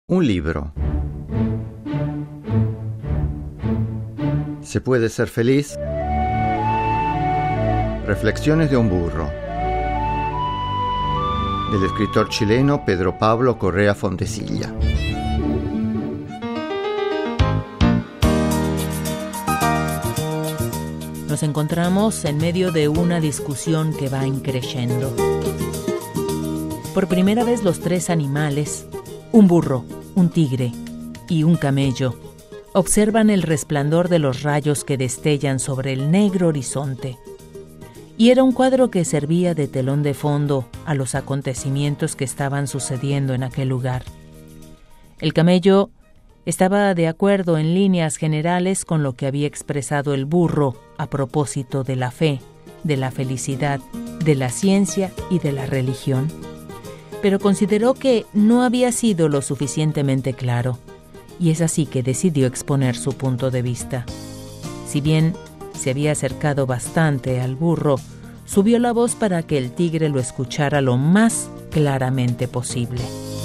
Un libro. ¿Se puede ser feliz? Reflexiones de un burro. Del escritor chileno Pedro Pablo Correa Fontecilla. Nos encontramos en medio de una discusión que va increciendo. Por primera vez los tres animales, un burro, un tigre y un camello, observan el resplandor de los rayos que destellan sobre el negro horizonte. Y era un cuadro que servía de telón de fondo a los acontecimientos que estaban sucediendo en aquel lugar. El camello estaba de acuerdo en líneas generales con lo que había expresado el burro a propósito de la fe, de la felicidad, de la ciencia y de la religión. Pero consideró que no había sido lo suficientemente claro, y es así que decidió exponer su punto de vista. Si bien se había acercado bastante al burro, subió la voz para que el tigre lo escuchara lo más claramente posible.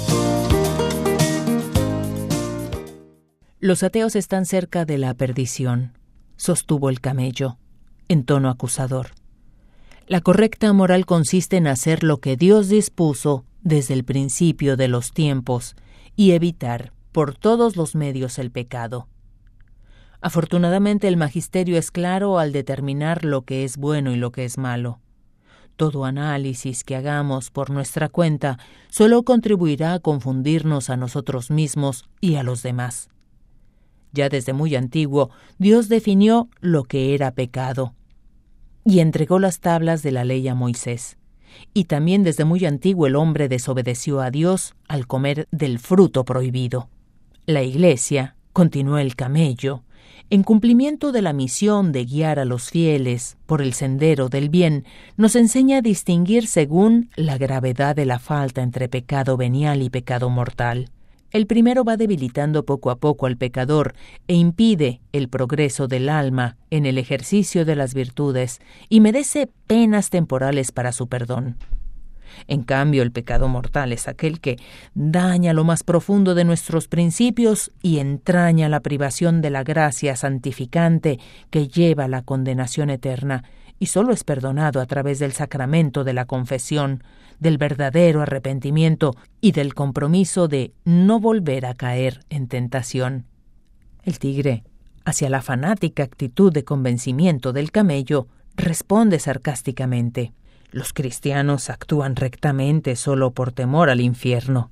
Los ateos están cerca de la perdición, sostuvo el camello, en tono acusador. La correcta moral consiste en hacer lo que Dios dispuso desde el principio de los tiempos y evitar por todos los medios el pecado. Afortunadamente el magisterio es claro al determinar lo que es bueno y lo que es malo. Todo análisis que hagamos por nuestra cuenta solo contribuirá a confundirnos a nosotros mismos y a los demás. Ya desde muy antiguo, Dios definió lo que era pecado y entregó las tablas de la ley a Moisés. Y también desde muy antiguo el hombre desobedeció a Dios al comer del fruto prohibido. La Iglesia, continuó el camello, en cumplimiento de la misión de guiar a los fieles por el sendero del bien, nos enseña a distinguir según la gravedad de la falta entre pecado venial y pecado mortal. El primero va debilitando poco a poco al pecador e impide el progreso del alma en el ejercicio de las virtudes y merece penas temporales para su perdón. En cambio, el pecado mortal es aquel que daña lo más profundo de nuestros principios y entraña la privación de la gracia santificante que lleva a la condenación eterna, y solo es perdonado a través del sacramento de la confesión, del verdadero arrepentimiento y del compromiso de no volver a caer en tentación. El tigre, hacia la fanática actitud de convencimiento del camello, responde sarcásticamente: los cristianos actúan rectamente solo por temor al infierno.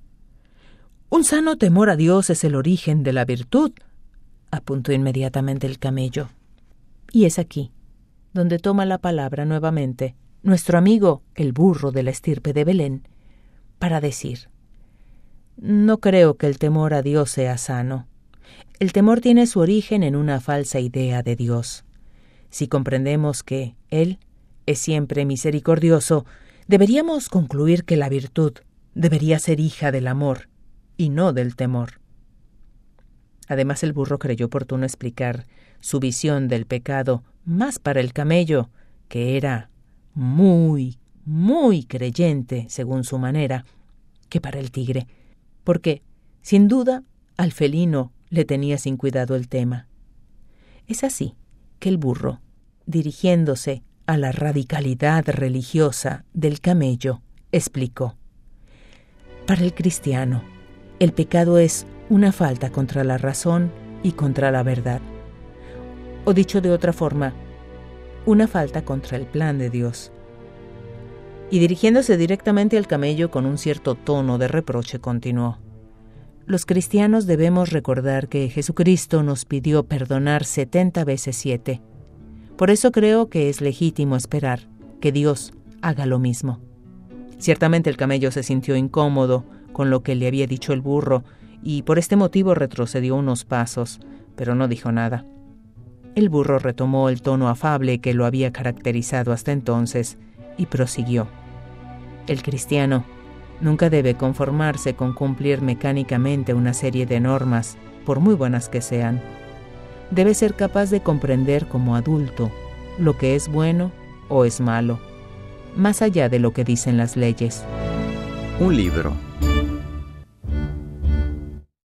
Un sano temor a Dios es el origen de la virtud, apuntó inmediatamente el camello. Y es aquí donde toma la palabra nuevamente nuestro amigo, el burro de la estirpe de Belén, para decir: no creo que el temor a Dios sea sano. El temor tiene su origen en una falsa idea de Dios. Si comprendemos que Él es siempre misericordioso, deberíamos concluir que la virtud debería ser hija del amor y no del temor. Además, el burro creyó oportuno explicar su visión del pecado más para el camello, que era muy creyente, según su manera, que para el tigre, porque, sin duda, al felino le tenía sin cuidado el tema. Es así que el burro, dirigiéndose a la radicalidad religiosa del camello, explicó: para el cristiano, el pecado es una falta contra la razón y contra la verdad. O dicho de otra forma, una falta contra el plan de Dios. Y dirigiéndose directamente al camello con un cierto tono de reproche, continuó: los cristianos debemos recordar que Jesucristo nos pidió perdonar 70 veces 7. Por eso creo que es legítimo esperar que Dios haga lo mismo. Ciertamente el camello se sintió incómodo con lo que le había dicho el burro y por este motivo retrocedió unos pasos, pero no dijo nada. El burro retomó el tono afable que lo había caracterizado hasta entonces y prosiguió: el cristiano nunca debe conformarse con cumplir mecánicamente una serie de normas, por muy buenas que sean. Debe ser capaz de comprender como adulto lo que es bueno o es malo, más allá de lo que dicen las leyes. Un libro.